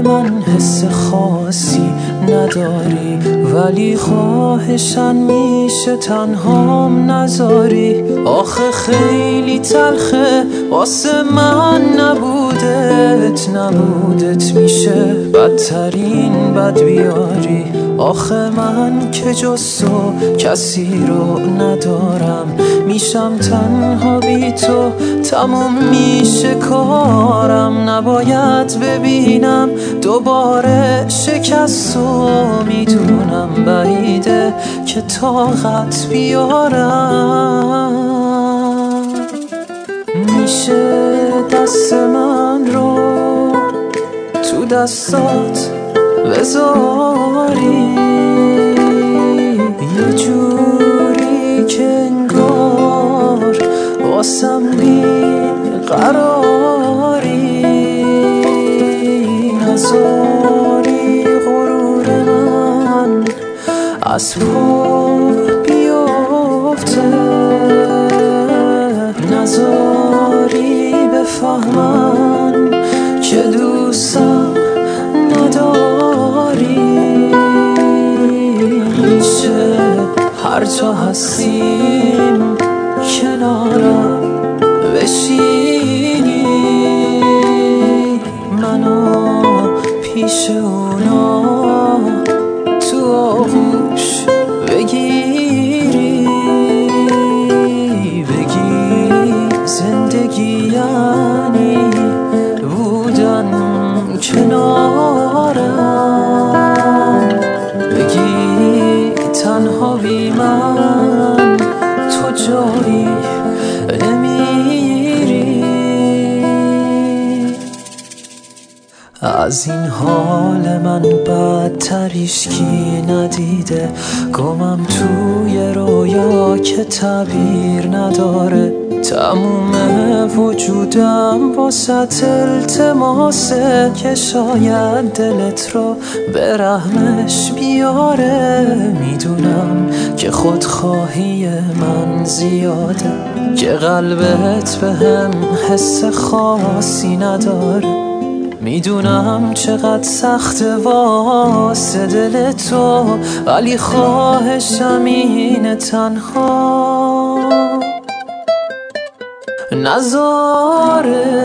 من حس خاصی نداری، ولی خواهشن میشه تنهام نذاری. آخه خیلی تلخه واسه من نبودت میشه بدترین بد بیاری. آخه من که جز تو کسی رو ندارم، میشم تنها بی تو، تموم میشه کارم. نباید ببینم دوباره شکست و میدونم بعیده که طاقت بیارم. میشه دست من رو تو دستات بذاری، یه جوری که انگار واسم بی قراری. نذاری غرور من از پا بیفته، نذاری بفهمن که دوستم نداری. میشه هر جا هستیم کنارم بشینی، منو پیش اونا تو آغوش بگیری، بگی زندگی یعنی بودن کنارم، بگی تنها بی من تو جایی نمیری. از این حال من بدتر هیچکی ندیده، گمم توی رویا که تعبیر نداره. تموم وجودم واسه التماسه که شاید دلت رو به رحمش بیاره. میدونم که خودخواهی من زیاده، که قلبت به هم حس خاصی نداره. میدونم چقدر سخت واسه دل تو، ولی خواهشم اینه تنها نذاره